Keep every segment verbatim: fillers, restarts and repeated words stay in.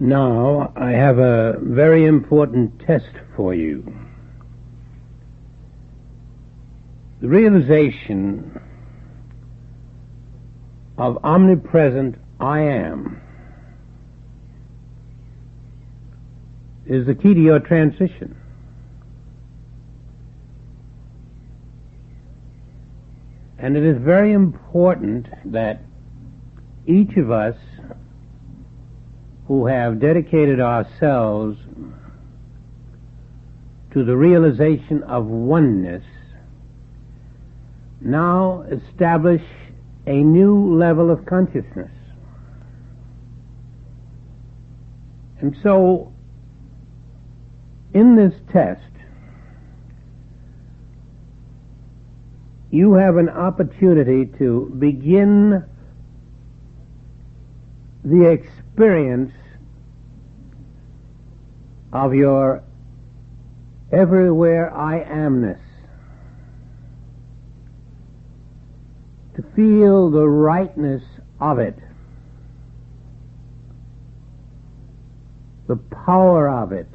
Now, I have a very important test for you. The realization of omnipresent I am is the key to your transition. And it is very important that each of us who have dedicated ourselves to the realization of oneness now establish a new level of consciousness. And so, in this test, you have an opportunity to begin the experience of your everywhere I amness, to feel the rightness of it, the power of it,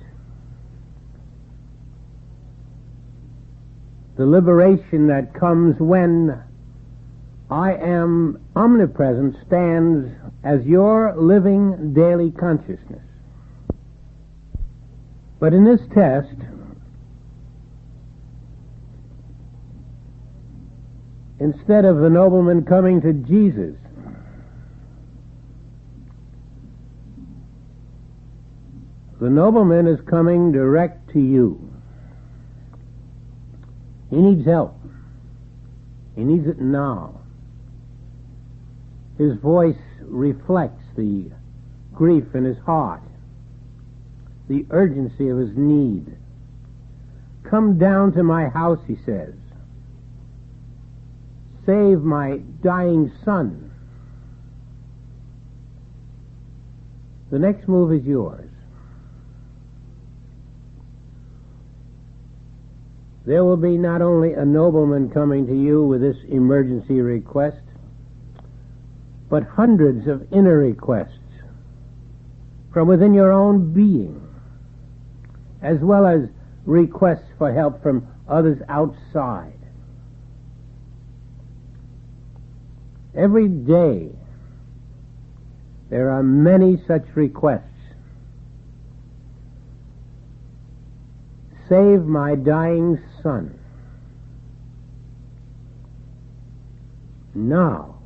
the liberation that comes when I am omnipresent stands as your living daily consciousness. But in this test, instead of the nobleman coming to Jesus, the nobleman is coming direct to you. He needs help. He needs it now. His voice reflects the grief in his heart, the urgency of his need. Come down to my house, he says. Save my dying son. The next move is yours. There will be not only a nobleman coming to you with this emergency request, but hundreds of inner requests from within your own being, as well as requests for help from others outside. Every day there are many such requests. Save my dying son. Now,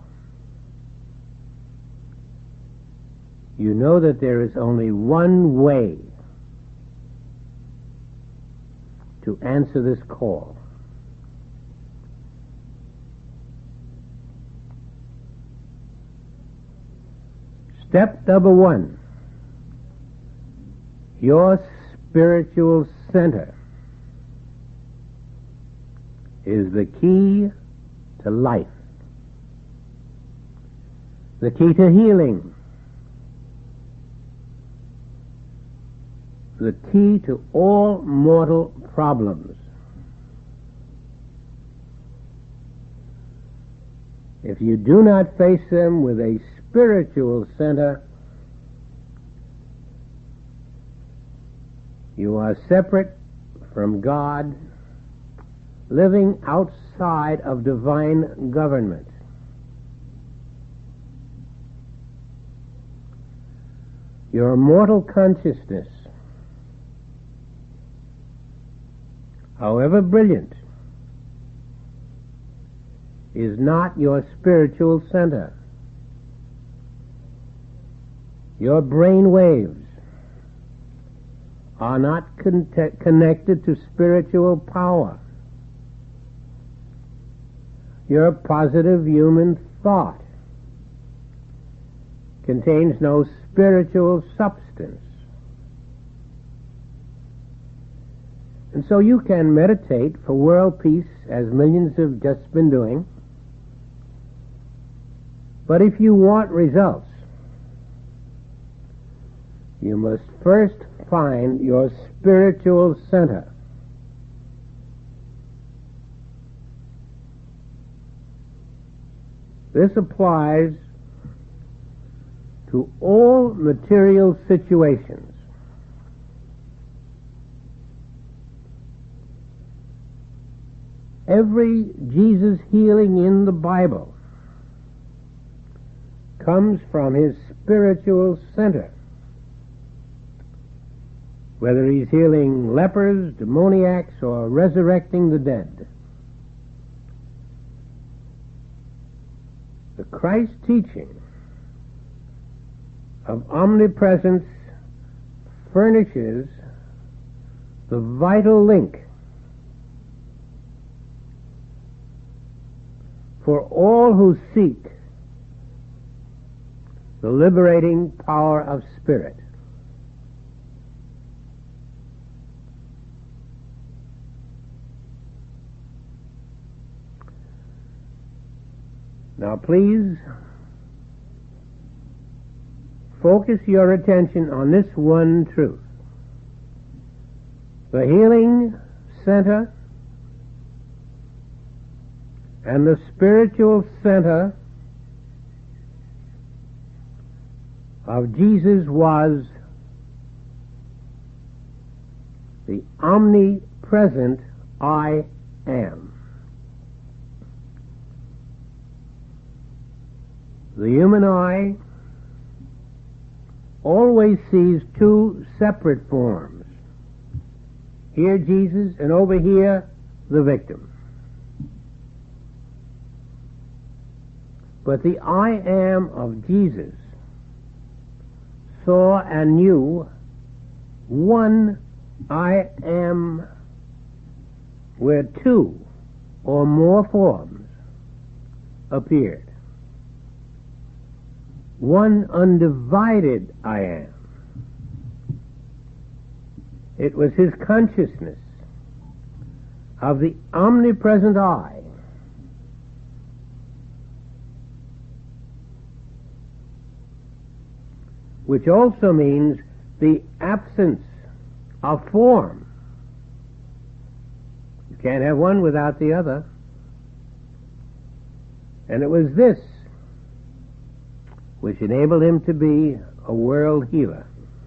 you know that there is only one way to answer this call. Step number one, your spiritual center is the key to life, the key to healing, the key to all mortal problems. If you do not face them with a spiritual center, you are separate from God, living outside of divine government. Your mortal consciousness, however brilliant, is not your spiritual center. Your brain waves are not con- connected to spiritual power. Your positive human thought contains no spiritual substance. And so you can meditate for world peace, as millions have just been doing. But if you want results, you must first find your spiritual center. This applies to all material situations. Every Jesus healing in the Bible comes from his spiritual center. Whether he's healing lepers, demoniacs, or resurrecting the dead. The Christ teaching of omnipresence furnishes the vital link for all who seek the liberating power of spirit. Now please focus your attention on this one truth. The healing center and the spiritual center of Jesus was the omnipresent I am. The human eye always sees two separate forms. Here Jesus, and over here the victim. But the I am of Jesus saw and knew one I am where two or more forms appeared. One undivided I am. It was his consciousness of the omnipresent I which also means the absence of form. You can't have one without the other. And it was this which enabled him to be a world healer.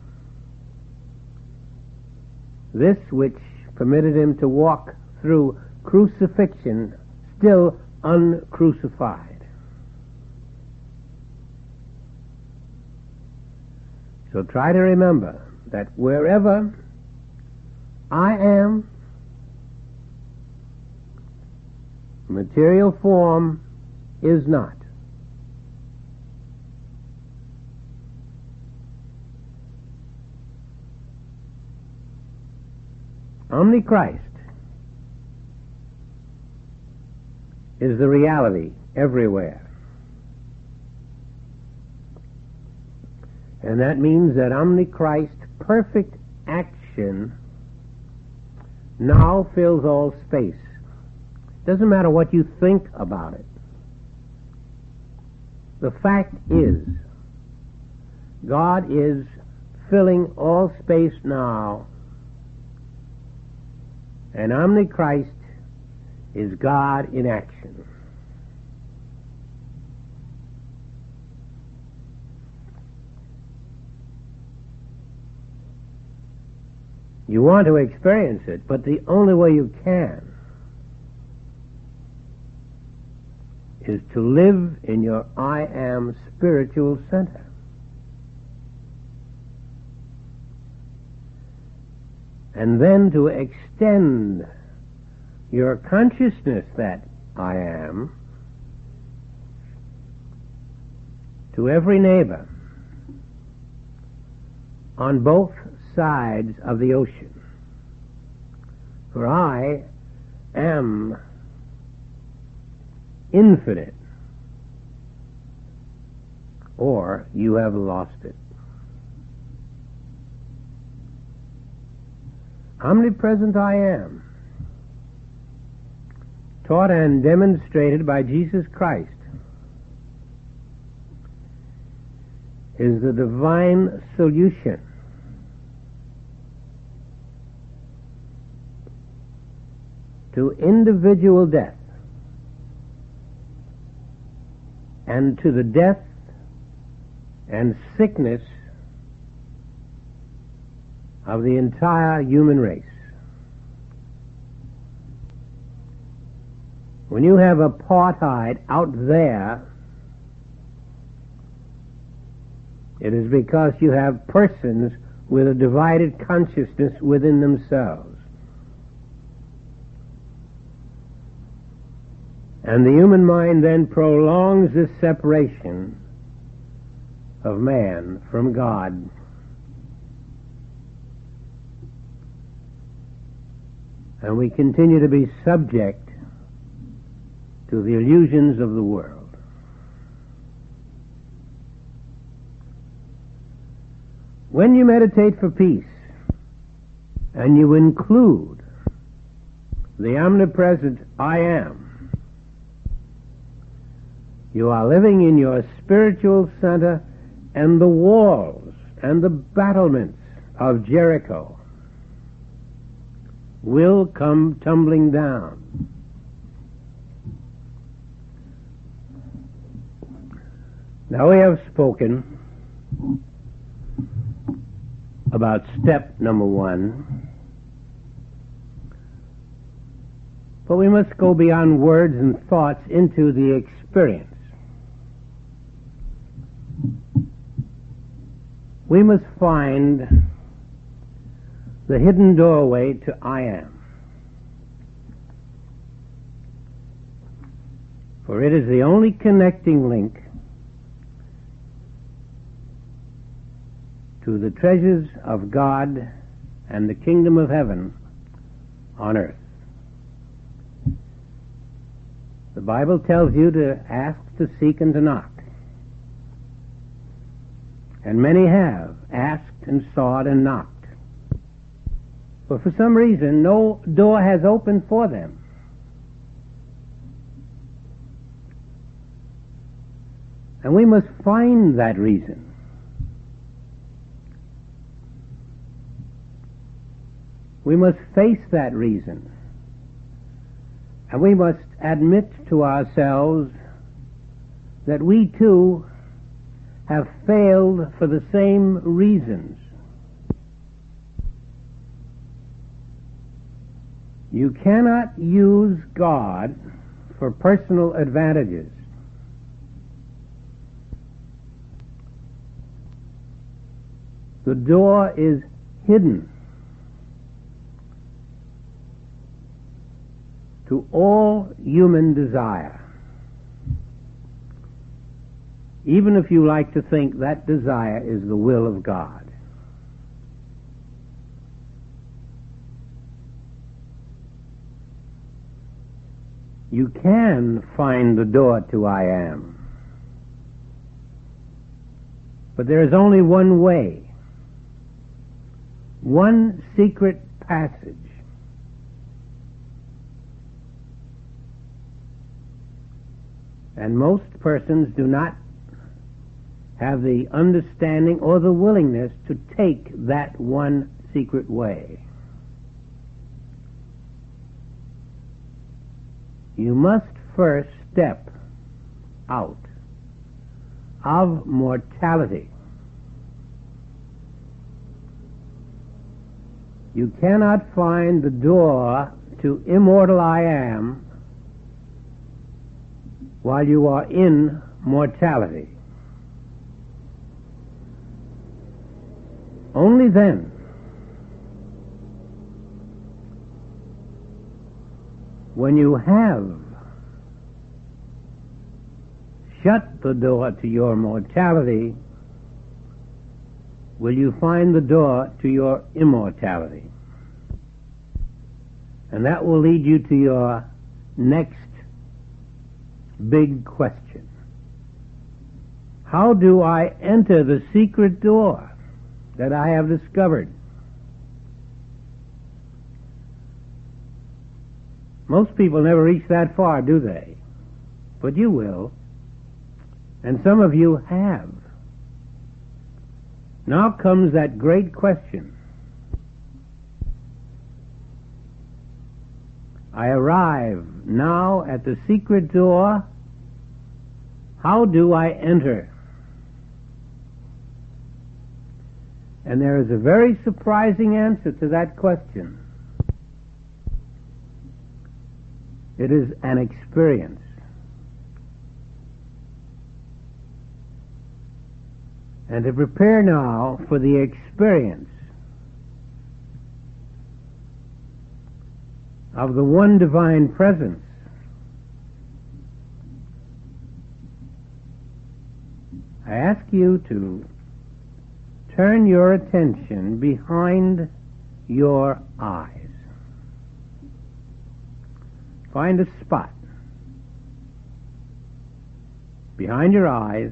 This which permitted him to walk through crucifixion still uncrucified. So try to remember that wherever I am, material form is not. Omnichrist is the reality everywhere. And that means that Omnichrist, perfect action, now fills all space. Doesn't matter what you think about it. The fact is, God is filling all space now, and Omnichrist is God in action. You want to experience it, but the only way you can is to live in your I am spiritual center. And then to extend your consciousness that I am to every neighbor on both sides of the ocean. For I am infinite, or you have lost it. Omnipresent I am, taught and demonstrated by Jesus Christ, is the divine solution to individual death and to the death and sickness of the entire human race. When you have apartheid out there, it is because you have persons with a divided consciousness within themselves. And the human mind then prolongs this separation of man from God. And we continue to be subject to the illusions of the world. When you meditate for peace, and you include the omnipresent I Am, you are living in your spiritual center, and the walls and the battlements of Jericho will come tumbling down. Now we have spoken about step number one, but we must go beyond words and thoughts into the experience. We must find the hidden doorway to I Am. For it is the only connecting link to the treasures of God and the kingdom of heaven on earth. The Bible tells you to ask, to seek, and to knock. And many have asked and sought and knocked. But for some reason, no door has opened for them. And we must find that reason. We must face that reason. And we must admit to ourselves that we too have failed for the same reasons. You cannot use God for personal advantages. The door is hidden to all human desire, even if you like to think that desire is the will of God. You can find the door to I Am, but there is only one way, one secret passage. And most persons do not have the understanding or the willingness to take that one secret way. You must first step out of mortality. You cannot find the door to immortal I Am while you are in mortality. Only then when you have shut the door to your mortality will you find the door to your immortality. And that will lead you to your next big question. How do I enter the secret door that I have discovered? Most people never reach that far, do they? But you will. And some of you have. Now comes that great question. I arrive now at the secret door. How do I enter? And there is a very surprising answer to that question. It is an experience. And to prepare now for the experience of the one divine presence, I ask you to turn your attention behind your eyes. Find a spot behind your eyes,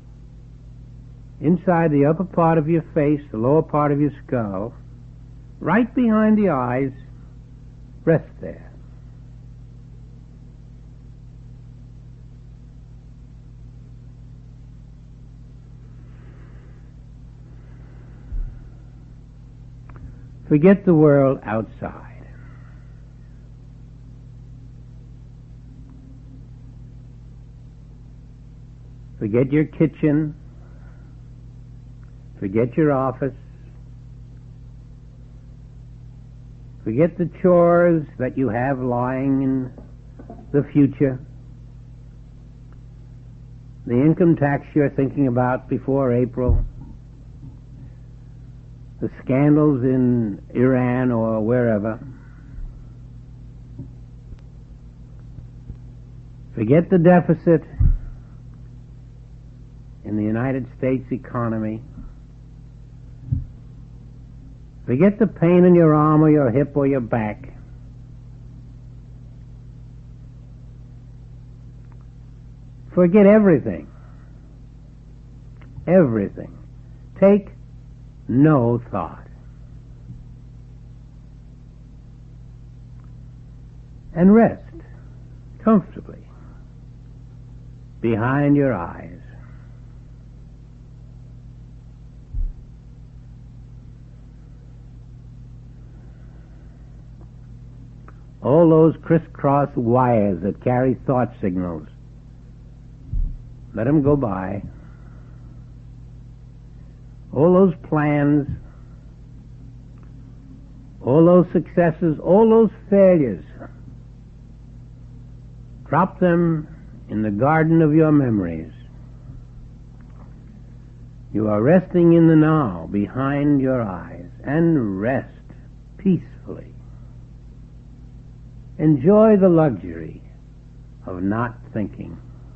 inside the upper part of your face, the lower part of your skull, right behind the eyes. Rest there. Forget the world outside. Forget your kitchen. Forget your office. Forget the chores that you have lying in the future. The income tax you're thinking about before April. The scandals in Iran or wherever. Forget the deficit in the United States economy. Forget the pain in your arm or your hip or your back. Forget everything. Everything. Take no thought. And rest comfortably behind your eyes. All those crisscross wires that carry thought signals, let them go by. All those plans, all those successes, all those failures, drop them in the garden of your memories. You are resting in the now behind your eyes, and rest peacefully. Enjoy the luxury of not thinking.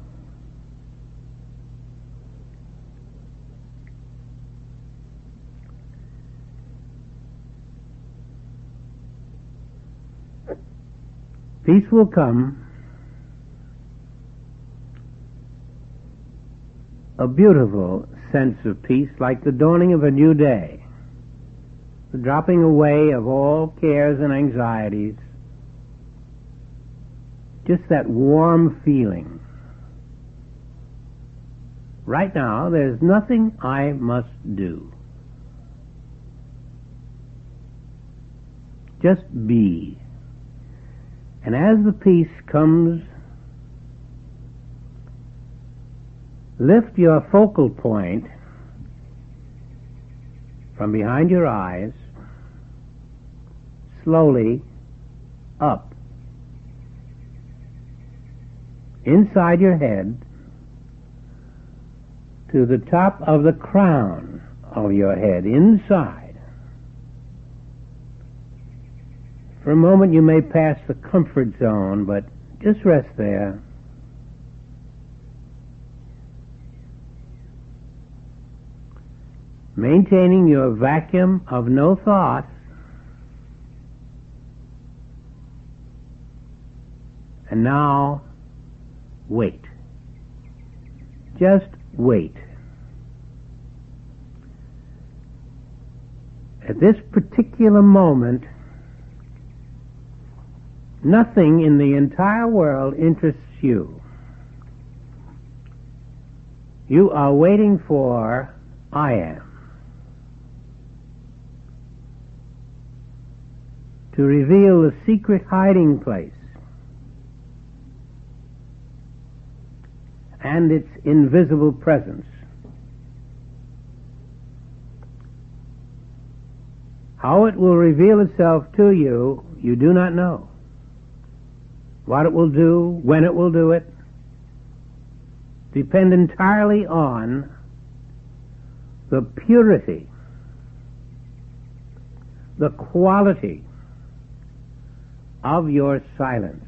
Peace will come, a beautiful sense of peace, like the dawning of a new day, the dropping away of all cares and anxieties. Just that warm feeling. Right now, there's nothing I must do. Just be. And as the peace comes, lift your focal point from behind your eyes, slowly up, inside your head, to the top of the crown of your head, inside. For a moment you may pass the comfort zone, but just rest there. Maintaining your vacuum of no thought, and now wait. Just wait. At this particular moment, nothing in the entire world interests you. You are waiting for I am to reveal the secret hiding place and its invisible presence. How it will reveal itself to you, you do not know. What it will do, when it will do it, depend entirely on the purity, the quality of your silence.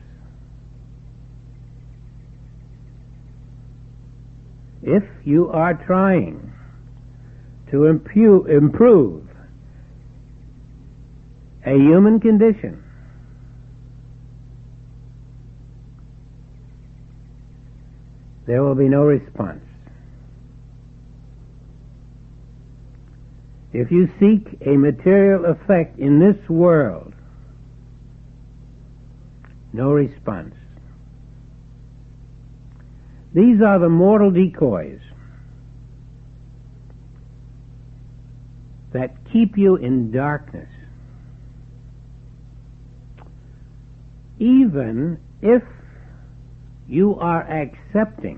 If you are trying to impu- improve a human condition, there will be no response. If you seek a material effect in this world, no response. These are the mortal decoys that keep you in darkness. Even if you are accepting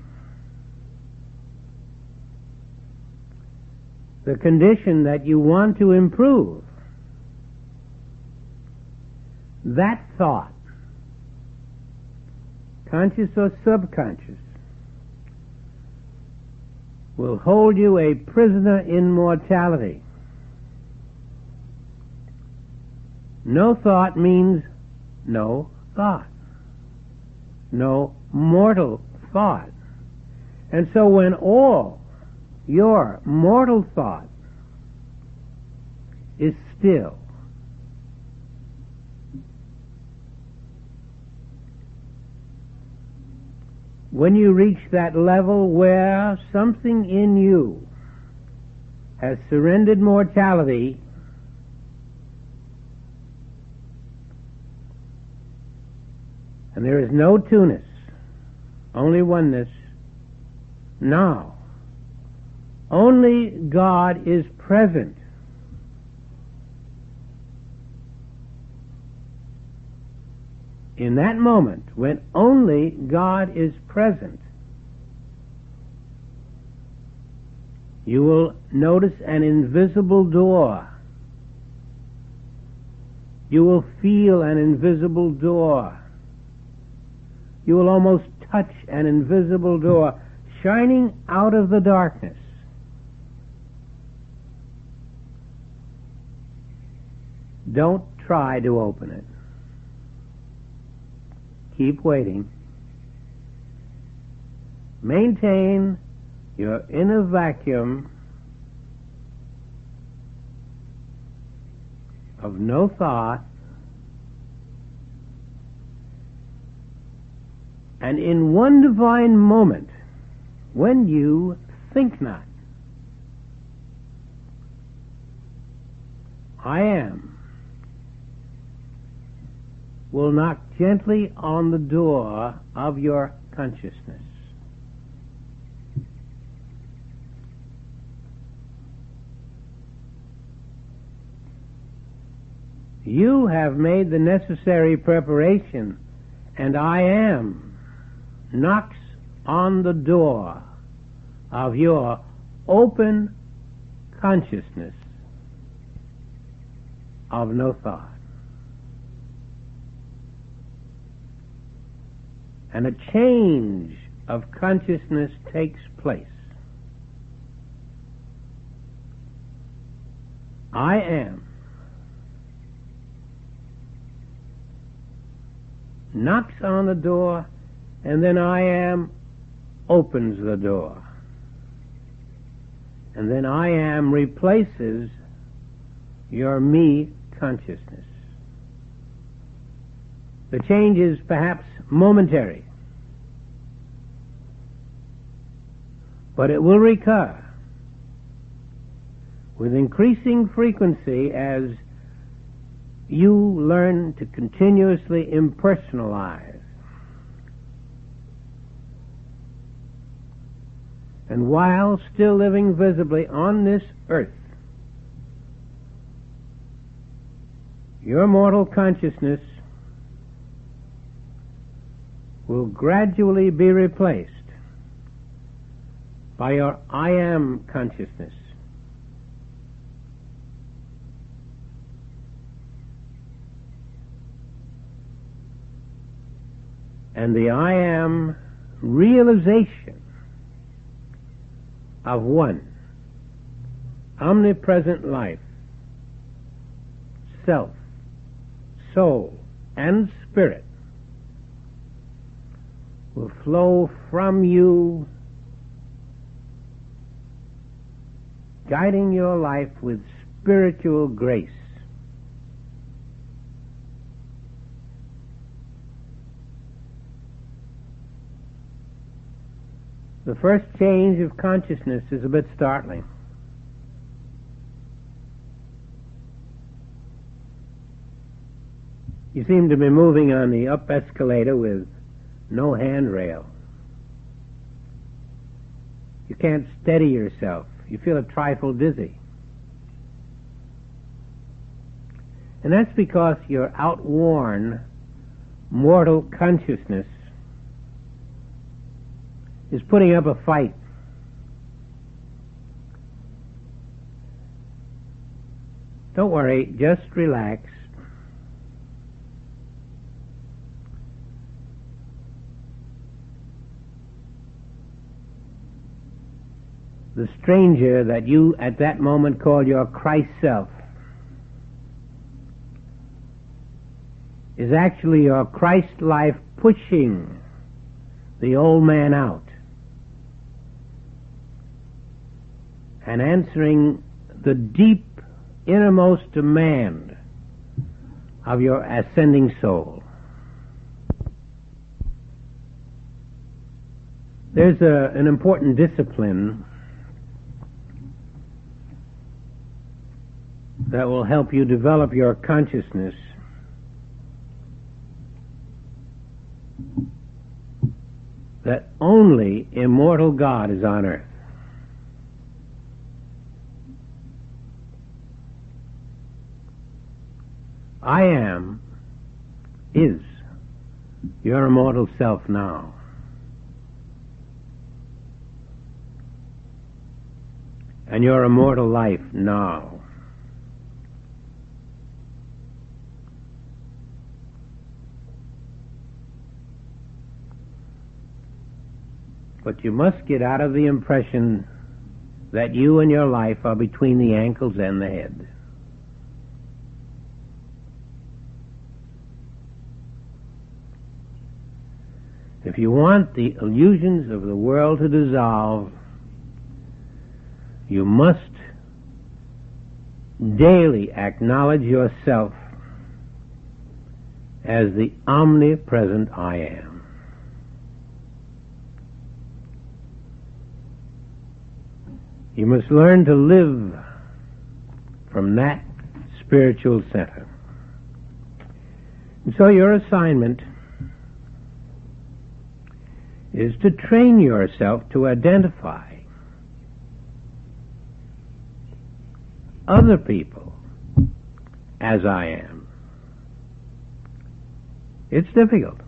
the condition that you want to improve, that thought, conscious or subconscious, will hold you a prisoner in mortality. No thought means no thought. No mortal thought. And so when all your mortal thought is still, when you reach that level where something in you has surrendered mortality, and there is no two-ness, only oneness, now only God is present. In that moment, when only God is present, you will notice an invisible door. You will feel an invisible door. You will almost touch an invisible door shining out of the darkness. Don't try to open it. Keep waiting. Maintain your inner vacuum of no thought, and in one divine moment, when you think not, I am will knock gently on the door of your consciousness. You have made the necessary preparation, and I am knocks on the door of your open consciousness of no thought. And a change of consciousness takes place. I am knocks on the door, and then I am opens the door. And then I am replaces your me consciousness. The change is perhaps momentary, but it will recur with increasing frequency as you learn to continuously impersonalize. And while still living visibly on this earth, your mortal consciousness will gradually be replaced by your I am consciousness. and the I am realization of one omnipresent life, self, soul, and spirit will flow from you, guiding your life with spiritual grace. The first change of consciousness is a bit startling. You seem to be moving on the up escalator with no handrail. You can't steady yourself. You feel a trifle dizzy. And that's because your outworn mortal consciousness is putting up a fight. Don't worry, just relax. The stranger that you at that moment call your Christ self is actually your Christ life pushing the old man out and answering the deep innermost demand of your ascending soul. There's a, an important discipline that will help you develop your consciousness that only immortal God is on earth. I am is your immortal self now. And your immortal life now. But you must get out of the impression that you and your life are between the ankles and the head. If you want the illusions of the world to dissolve, you must daily acknowledge yourself as the omnipresent I am. You must learn to live from that spiritual center. And so your assignment is to train yourself to identify other people as I am. It's difficult.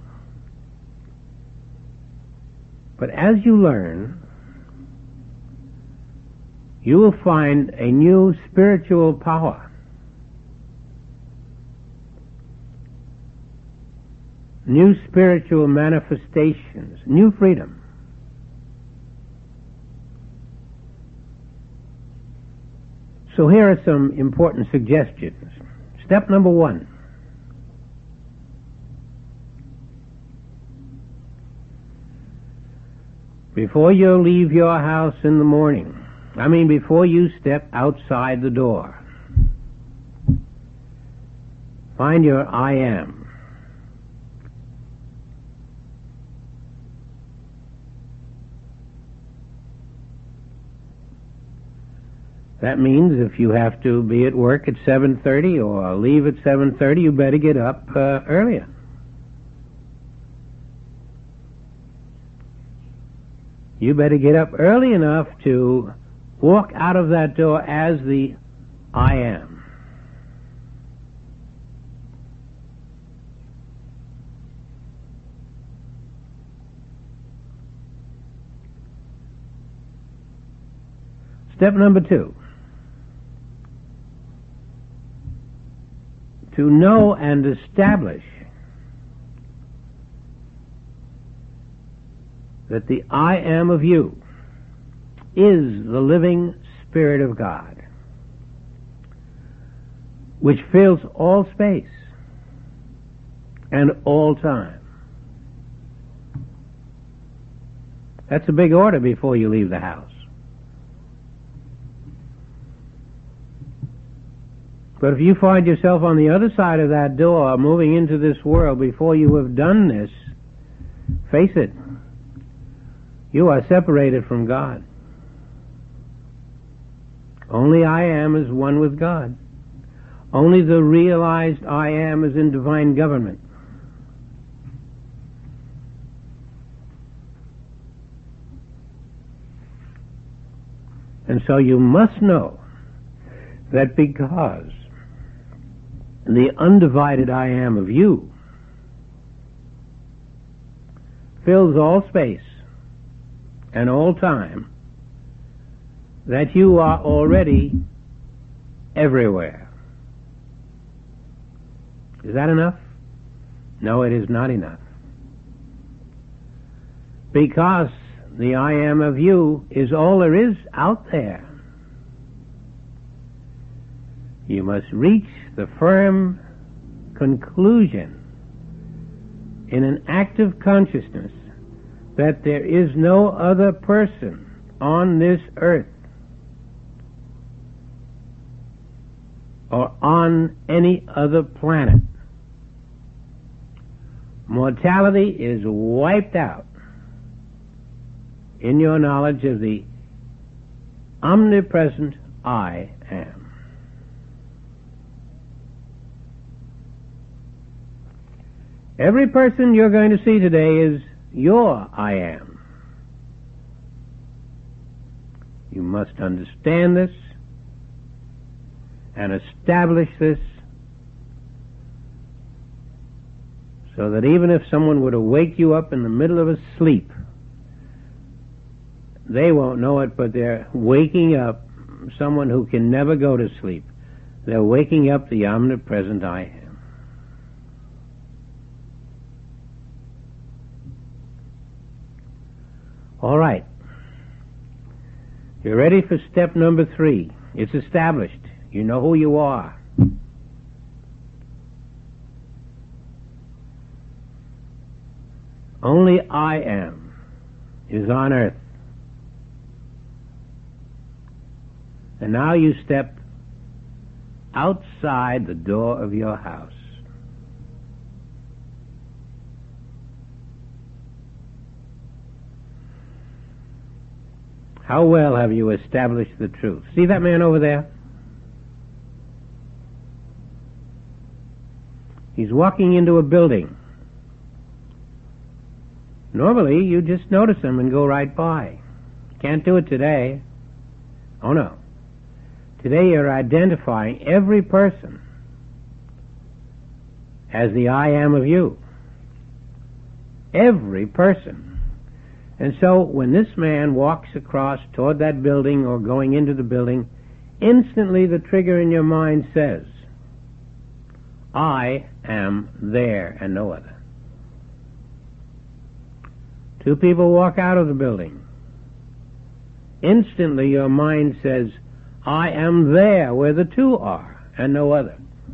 But as you learn, you will find a new spiritual power, new spiritual manifestations, new freedom. So here are some important suggestions. Step number one. Before you leave your house in the morning, I mean before you step outside the door, find your I am. That means if you have to be at work at seven thirty or leave at seven thirty, you better get up uh, earlier. You better get up early enough to walk out of that door as the I am. Step number two. To know and establish that the I am of you is the living Spirit of God, which fills all space and all time. That's a big order before you leave the house. But if you find yourself on the other side of that door, moving into this world before you have done this, face it, you are separated from God. Only I am is one with God. Only the realized I am is in divine government. And so you must know that because the undivided I am of you fills all space and all time, that you are already everywhere. Is that enough? No, it is not enough. Because the I am of you is all there is out there. You must reach the firm conclusion in an active consciousness that there is no other person on this earth or on any other planet. Mortality is wiped out in your knowledge of the omnipresent I am. Every person you're going to see today is your I am. You must understand this and establish this so that even if someone were to wake you up in the middle of a sleep, they won't know it, but they're waking up someone who can never go to sleep. They're waking up the omnipresent I am. All right. You're ready for step number three. It's established. You know who you are. Only I am is on earth. And now you step outside the door of your house. How well have you established the truth? See that man over there? He's walking into a building. Normally, you just notice him and go right by. Can't do it today. Oh no. Today you're identifying every person as the I am of you. Every person. And so when this man walks across toward that building or going into the building, instantly the trigger in your mind says, I am there and no other. Two people walk out of the building. Instantly your mind says, I am there where the two are and no other.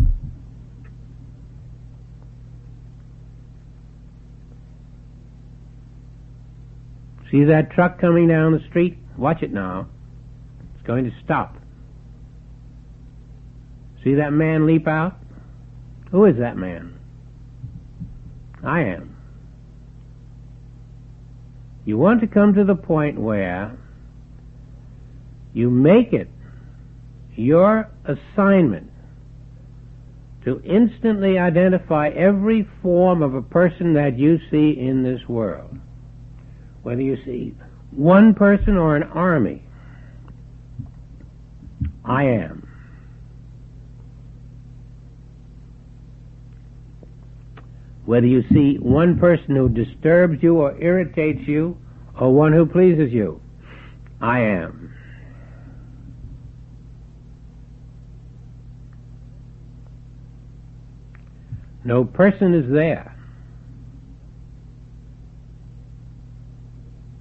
See that truck coming down the street? Watch it now. It's going to stop. See that man leap out? Who is that man? I am. You want to come to the point where you make it your assignment to instantly identify every form of a person that you see in this world. Whether you see one person or an army, I am. Whether you see one person who disturbs you or irritates you, or one who pleases you, I am. No person is there.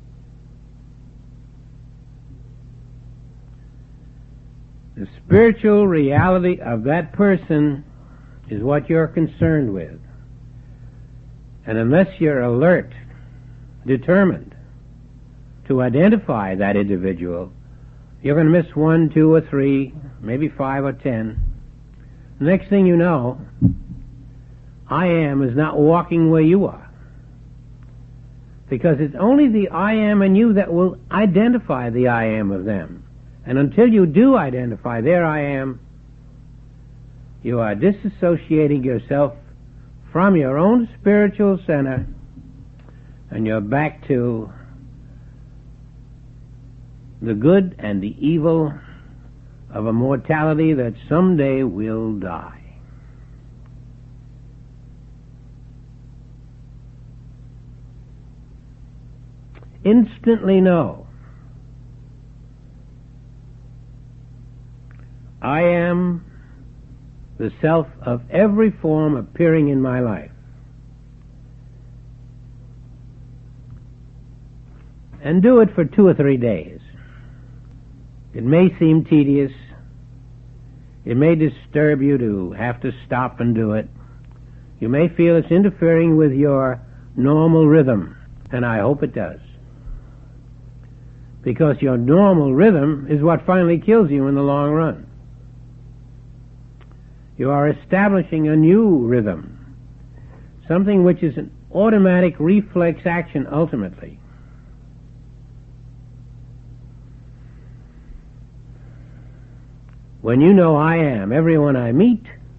The spiritual reality of that person is what you're concerned with. And unless you're alert, determined to identify that individual, you're going to miss one, two, or three, maybe five or ten. The next thing you know, I am is not walking where you are. Because it's only the I am in you that will identify the I am of them. And until you do identify their I am, you are disassociating yourself from your own spiritual center, and you're back to the good and the evil of a mortality that someday will die. Instantly know, I am the self of every form appearing in my life. And do it for two or three days. It may seem tedious. It may disturb you to have to stop and do it. You may feel it's interfering with your normal rhythm, and I hope it does. Because your normal rhythm is what finally kills you in the long run. You are establishing a new rhythm, something which is an automatic reflex action ultimately. When you know I am everyone I meet,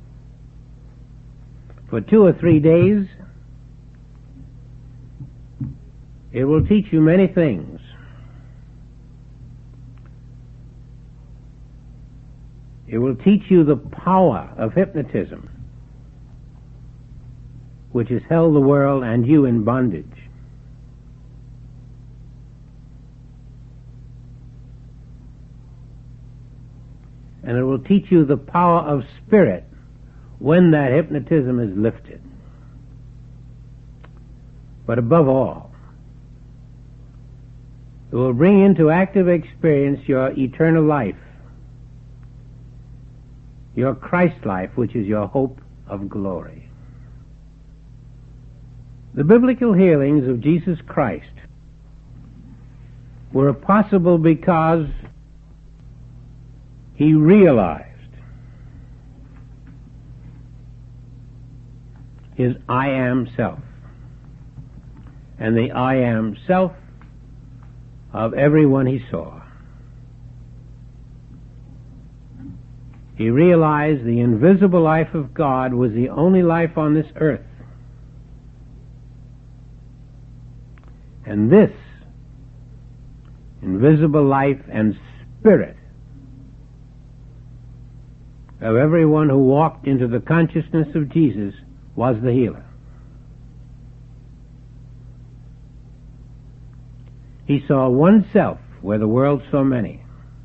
for two or three days, it will teach you many things. It will teach you the power of hypnotism, which has held the world and you in bondage. And it will teach you the power of spirit when that hypnotism is lifted. But above all, it will bring into active experience your eternal life, your Christ life, which is your hope of glory. The biblical healings of Jesus Christ were possible because he realized his I am self, and the I am self of everyone he saw. He realized the invisible life of God was the only life on this earth. And this invisible life and spirit of everyone who walked into the consciousness of Jesus was the healer. He saw one self where the world saw many.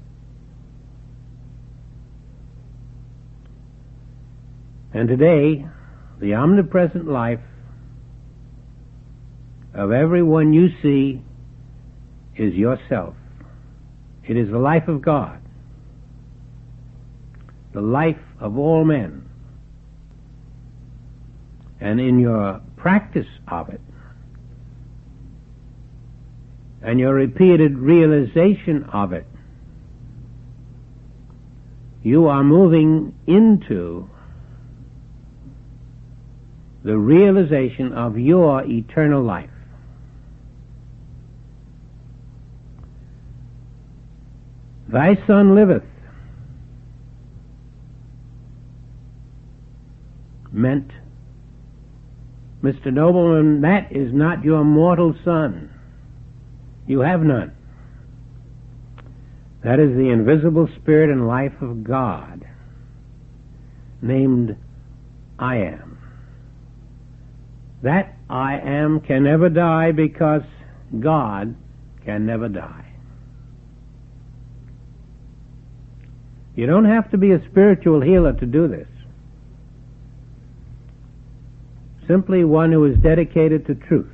And today, the omnipresent life of everyone you see is yourself. It is the life of God, the life of all men. And in your practice of it, and your repeated realization of it, you are moving into the realization of your eternal life. Thy Son liveth meant, Mister Nobleman, that is not your mortal son. You have none. That is the invisible spirit and life of God, named I am. That I am can never die because God can never die. You don't have to be a spiritual healer to do this. Simply one who is dedicated to truth.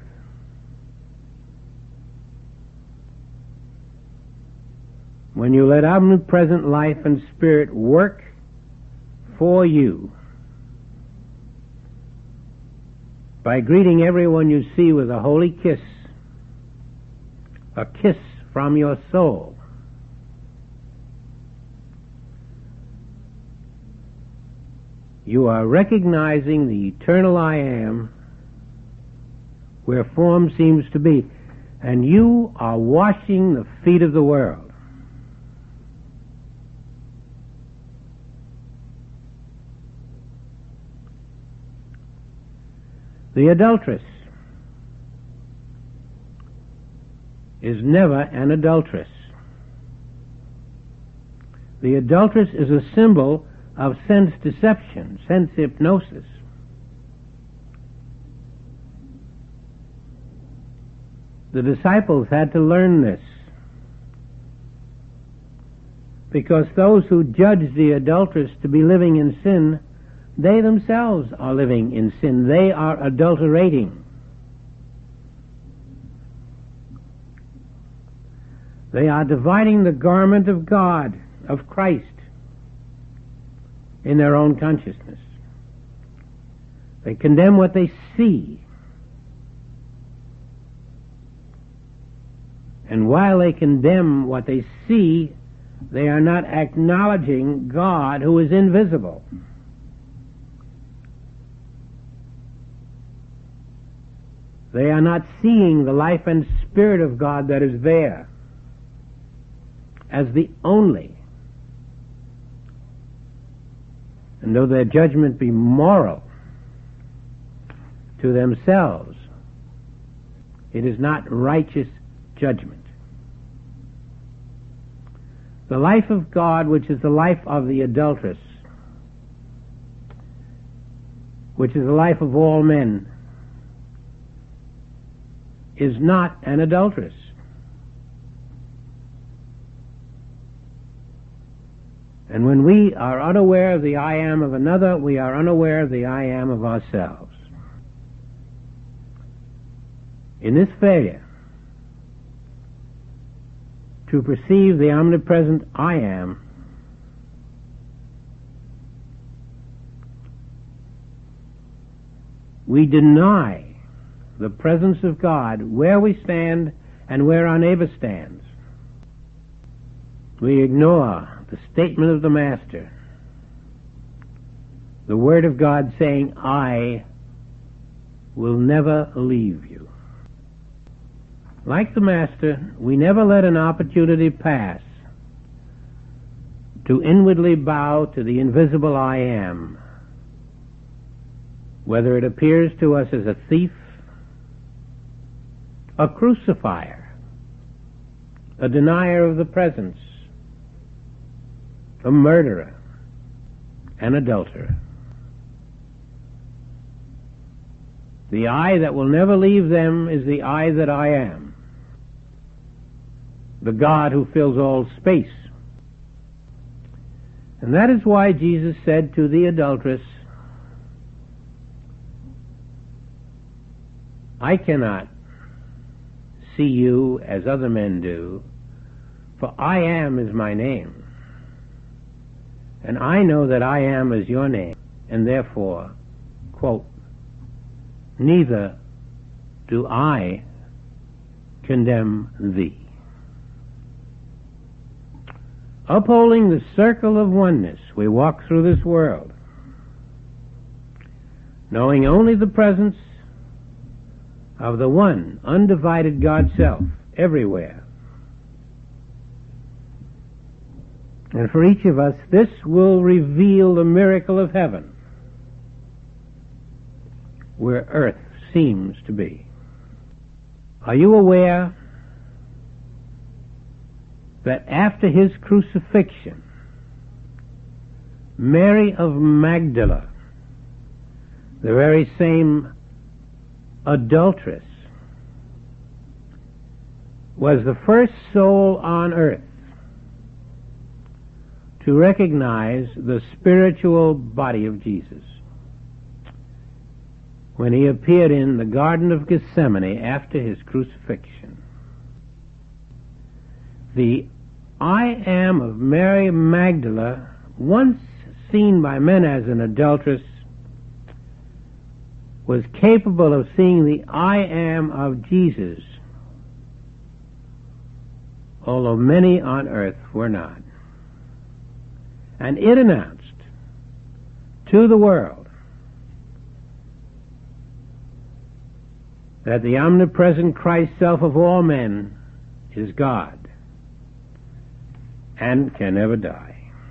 when you let omnipresent life and spirit work for you by greeting everyone you see with a holy kiss, a kiss from your soul. You are recognizing the eternal I am where form seems to be, and you are washing the feet of the world. The adulteress is never an adulteress. The adulteress is a symbol of sense deception, sense hypnosis. The disciples had to learn this, because those who judge the adulteress to be living in sin, they themselves are living in sin. They are adulterating. They are dividing the garment of God, of Christ, in their own consciousness. They condemn what they see. And while they condemn what they see, they are not acknowledging God who is invisible. They are not seeing the life and spirit of God that is there as the only. And though their judgment be moral to themselves, it is not righteous judgment. The life of God, which is the life of the adulteress, which is the life of all men, is not an adulteress. And when we are unaware of the I am of another, we are unaware of the I am of ourselves. In this failure to perceive the omnipresent I am, we deny the presence of God where we stand and where our neighbor stands. We ignore the statement of the Master, the Word of God saying, I will never leave you. Like the Master, we never let an opportunity pass to inwardly bow to the invisible I am, whether it appears to us as a thief, a crucifier, a denier of the presence, a murderer, an adulterer. The I that will never leave them is the I that I am, the God who fills all space. And that is why Jesus said to the adulteress, I cannot see you as other men do, for I am is my name. And I know that I am is your name, and therefore, quote, neither do I condemn thee. Upholding the circle of oneness, we walk through this world, knowing only the presence of the one undivided God Self everywhere. And for each of us, this will reveal the miracle of heaven, where earth seems to be. Are you aware that after his crucifixion, Mary of Magdala, the very same adulteress, was the first soul on earth to recognize the spiritual body of Jesus when he appeared in the Garden of Gethsemane after his crucifixion. The I am of Mary Magdala, once seen by men as an adulteress, was capable of seeing the I am of Jesus, although many on earth were not. And it announced to the world that the omnipresent Christ, self of all men, is God and can never die.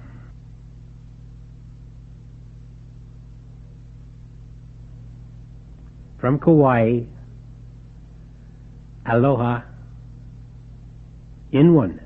From Kauai, aloha, in oneness.